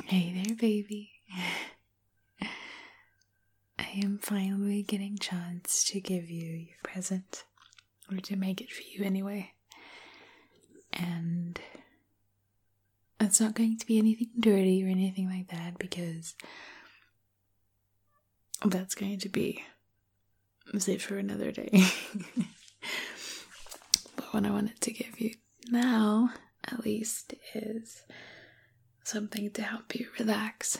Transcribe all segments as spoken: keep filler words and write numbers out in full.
Hey there, baby. I am finally getting a chance to give you your present, or to make it for you anyway. And it's not going to be anything dirty or anything like that, because that's going to be saved for another day. But what I wanted to give you now, at least, is something to help you relax.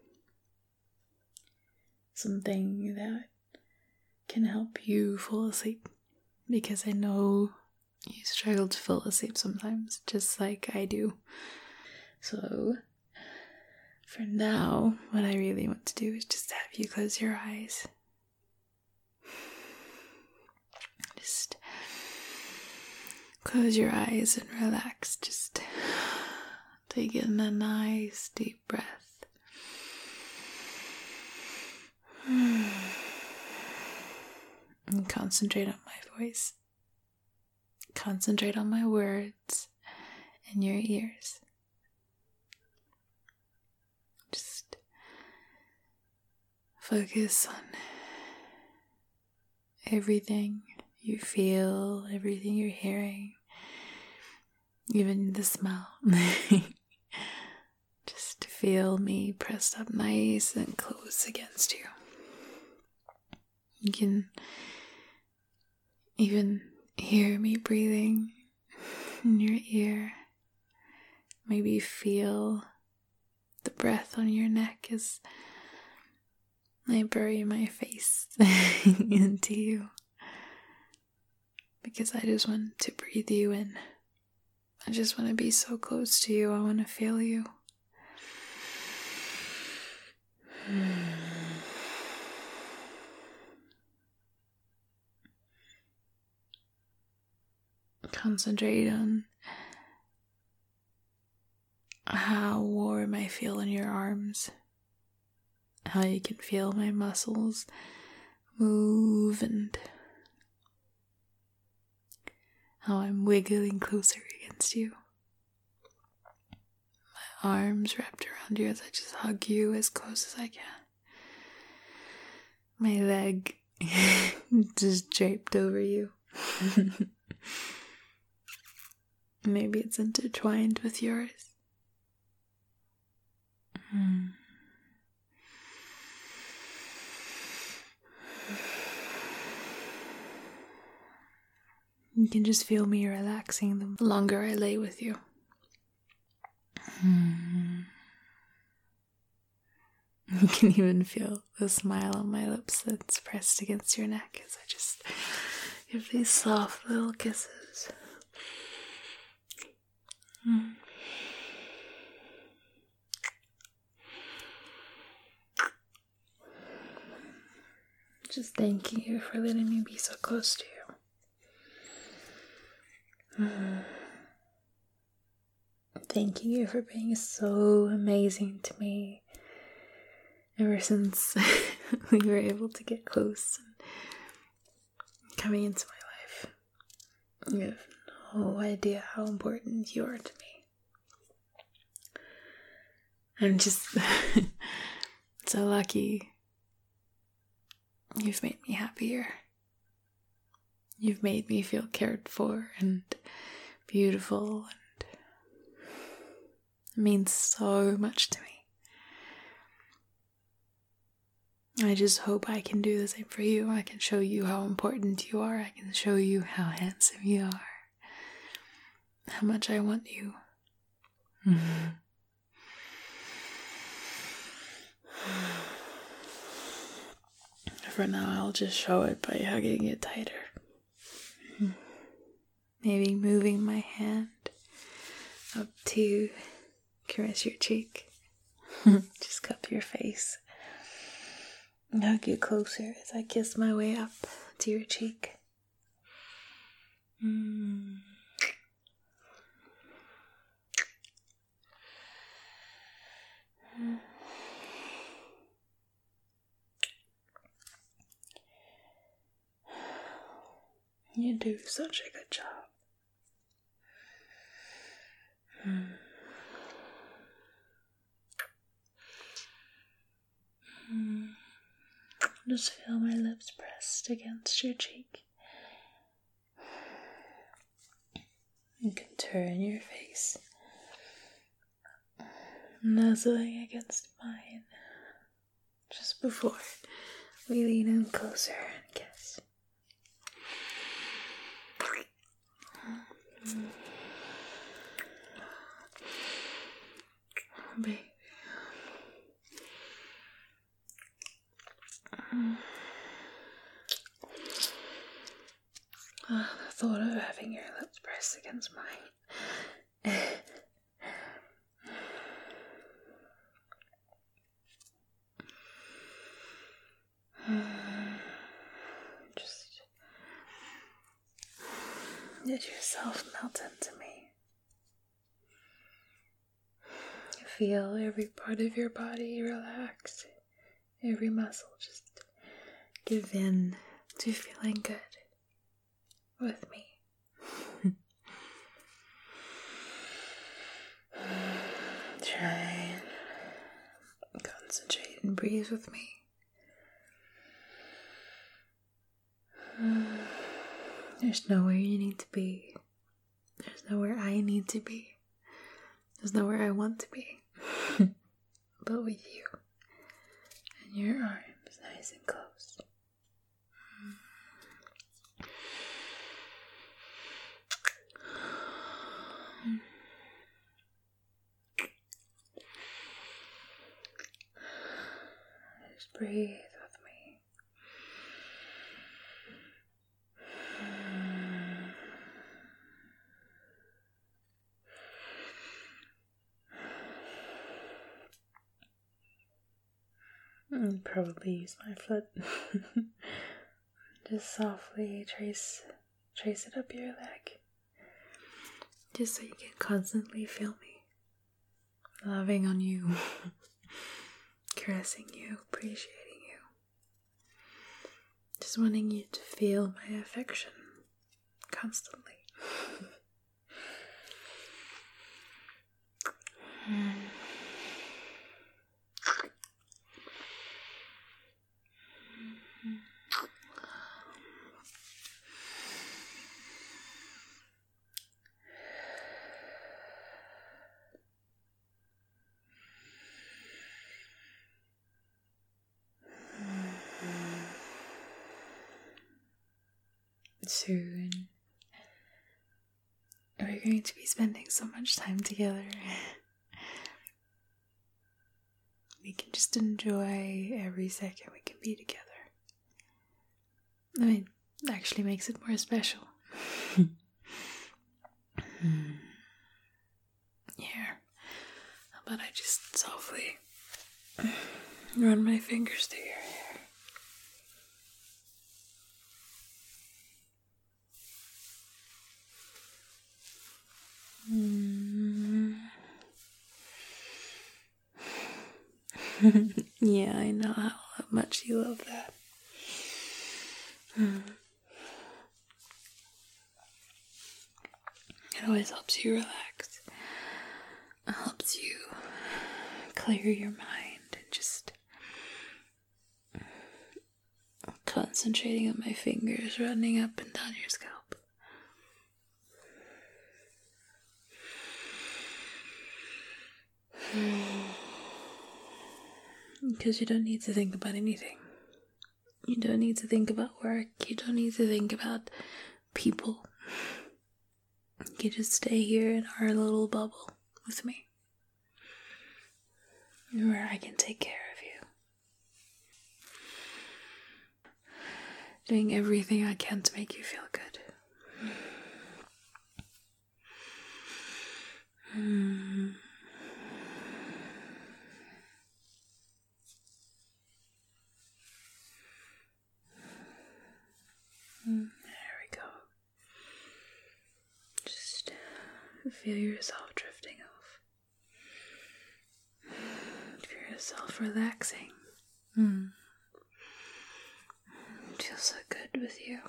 Something that can help you fall asleep. Because I know you struggle to fall asleep sometimes, just like I do. So, for now, what I really want to do is just have you close your eyes. Just close your eyes and relax. Just take in a nice deep breath. And concentrate on my voice. Concentrate on my words in your ears. Just focus on everything you feel, everything you're hearing, even the smell. Just feel me pressed up nice and close against you. You can even hear me breathing in your ear. Maybe feel the breath on your neck as I bury my face into you. Because I just want to breathe you in. I just want to be so close to you. I want to feel you. Concentrate on how warm I feel in your arms. How you can feel my muscles move, and how I'm wiggling closer against you. My arms wrapped around you as I just hug you as close as I can. My leg just draped over you. Maybe it's intertwined with yours. Hmm. You can just feel me relaxing the longer I lay with you. Hmm. You can even feel the smile on my lips that's pressed against your neck as I just give these soft little kisses. Hmm. Just thanking you for letting me be so close to you. Mm. Thanking you for being so amazing to me ever since we were able to get close and coming into my life. You have no idea how important you are to me. I'm just so lucky. You've made me happier. You've made me feel cared for and beautiful, and it means so much to me. I just hope I can do the same for you. I can show you how important you are. I can show you how handsome you are. How much I want you. For now, I'll just show it by hugging it tighter. Maybe moving my hand up to caress your cheek. Just cup your face. And hug you closer as I kiss my way up to your cheek. Mm. You do such a good job. Just feel my lips pressed against your cheek. You can turn your face, nuzzling against mine, just before we lean in closer and kiss. Baby. Oh, the thought of having your lips pressed against mine. Just let yourself melt into me. Feel every part of your body relax, every muscle just give in to feeling good with me. Try and concentrate and breathe with me. There's nowhere you need to be. There's nowhere I need to be. There's nowhere I want to be. But with you and your arms nice and close. Just breathe with me. I'll probably use my foot. Just softly trace trace it up your leg. Just so you can constantly feel me. Loving on you. Caressing you, appreciating you. Just wanting you to feel my affection constantly. mm. Soon, we're going to be spending so much time together. We can just enjoy every second we can be together. I mean, it actually makes it more special. Here, how about I just softly run my fingers through your hair? Mm. Yeah, I know how much you love that. Mm. It always helps you relax. It helps you clear your mind and just concentrating on my fingers running up and down your scalp. Because you don't need to think about anything. You don't need to think about work. You don't need to think about people. You just stay here in our little bubble with me, where I can take care of you. Doing everything I can to make you feel good. Mm. There we go. Just feel yourself drifting off. Feel yourself relaxing. Mm. It feels so good with you.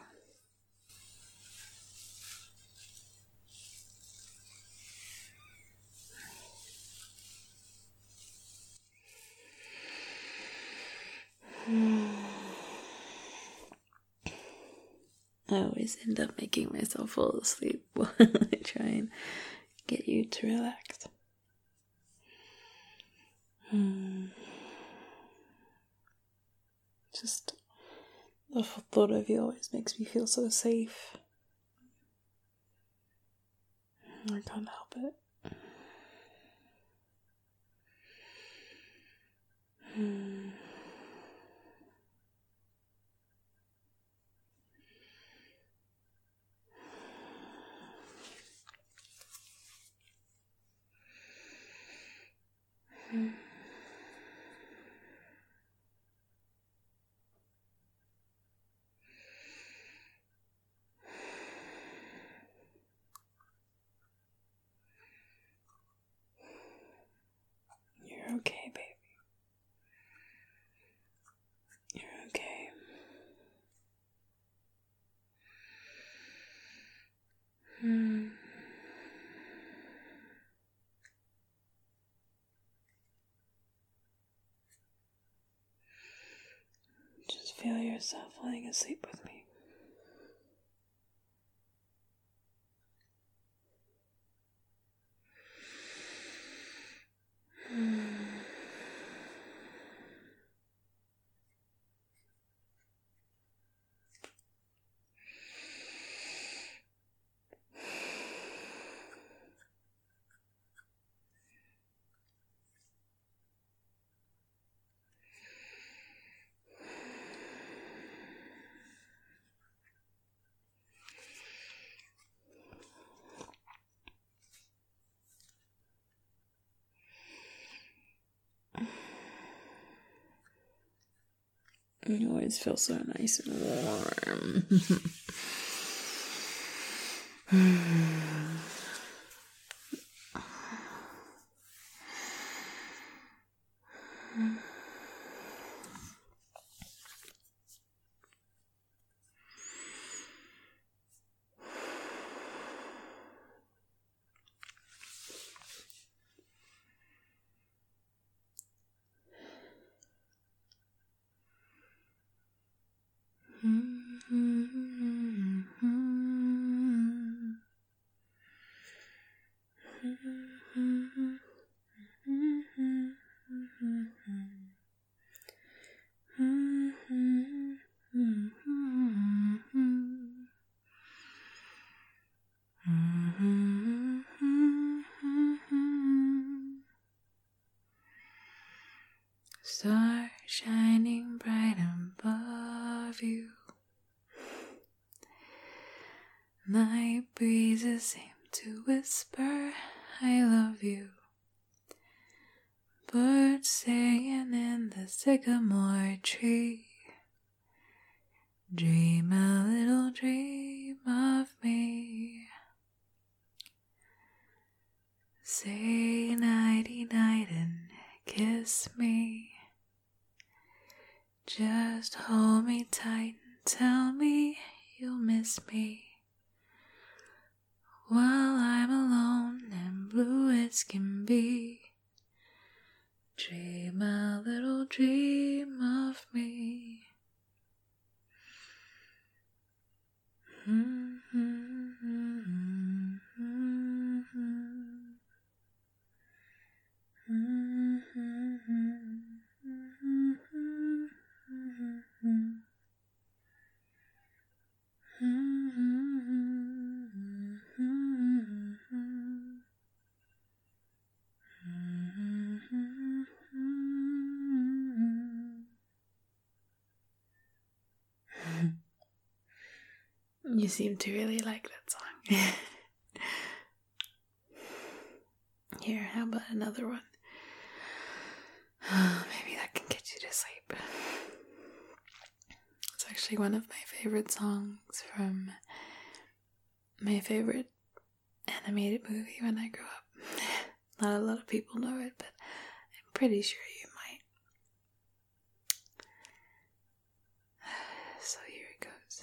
I always end up making myself fall asleep while I try and get you to relax. Hmm. Just the thought of you always makes me feel so safe. I can't help it. Hmm. Hmm. You're okay, baby. You're okay. Hmm. Just feel yourself falling asleep with me. Hmm. You always feel so nice and warm. Star shining bright above you. Night breezes seem to whisper, I love you. Birds singing in the sycamore tree. Dream a little dream of me. Say nighty night and kiss me. Just hold me tight and tell me you'll miss me. While I'm alone and blue as can be. Dream a little dream of me. You seem to really like that song. Here, how about another one? Maybe that can get you to sleep. It's actually one of my favorite songs from my favorite animated movie when I grew up. Not a lot of people know it, but I'm pretty sure you might. So here it goes.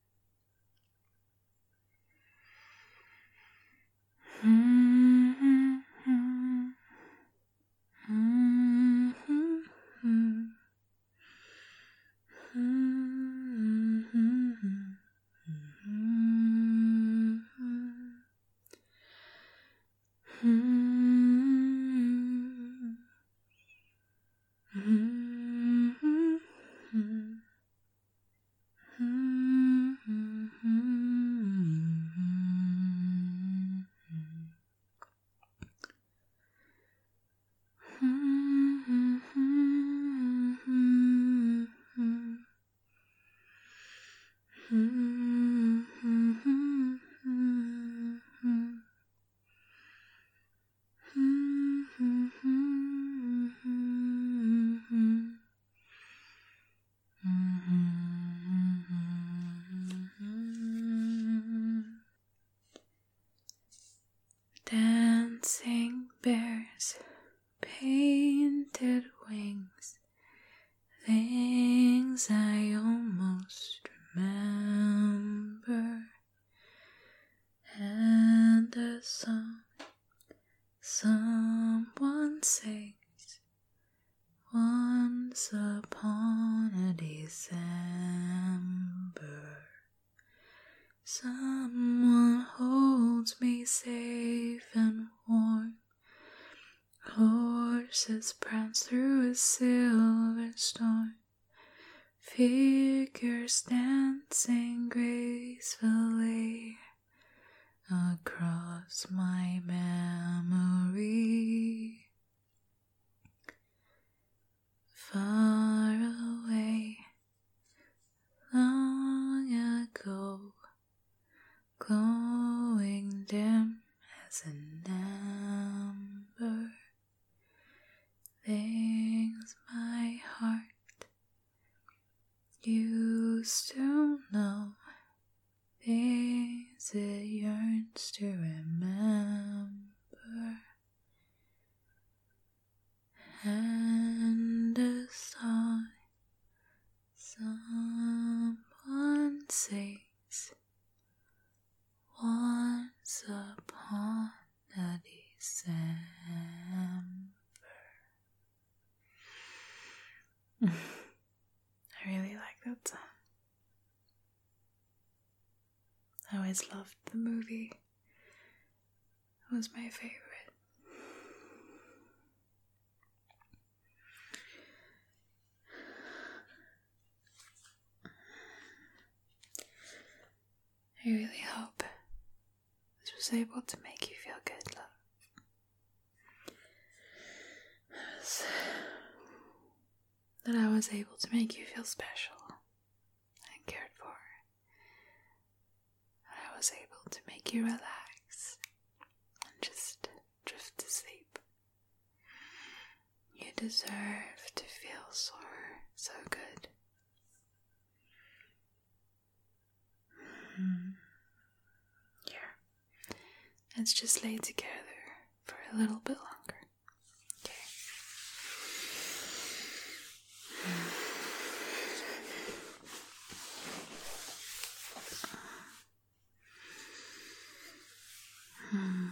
Mm-hmm. Mm-hmm. Mm-hmm. bears painted wings, things I almost remember, and a song someone sings once upon a December. Someone holds me safe and warm. Horses prance through a silver storm. Figures dancing gracefully across my memory. Far away, long ago, glowing dim as an ember, things my heart used to know, things it yearns to remember, and a song someone sings once upon a December. I really like that song. I always loved the movie. It was my favorite. I really hope this was able to make you feel good, love. That I was able to make you feel special and cared for. That I was able to make you relax and just drift to sleep. You deserve to feel so, so good. Mm. Here, let's just lay together for a little bit longer. Okay. Hmm.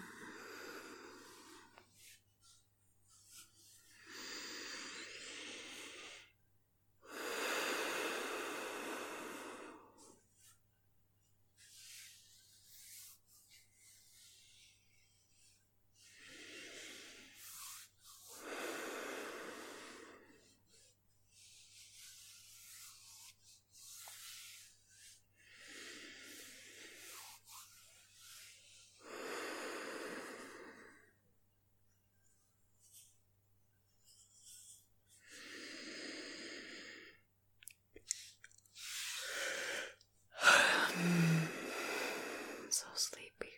So sleepy.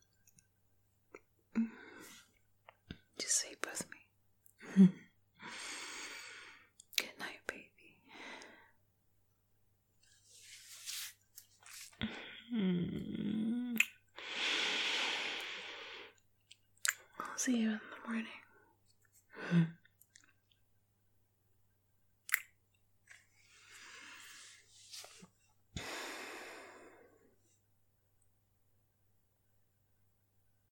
Just sleep with me. Good night, baby. I'll see you in the morning.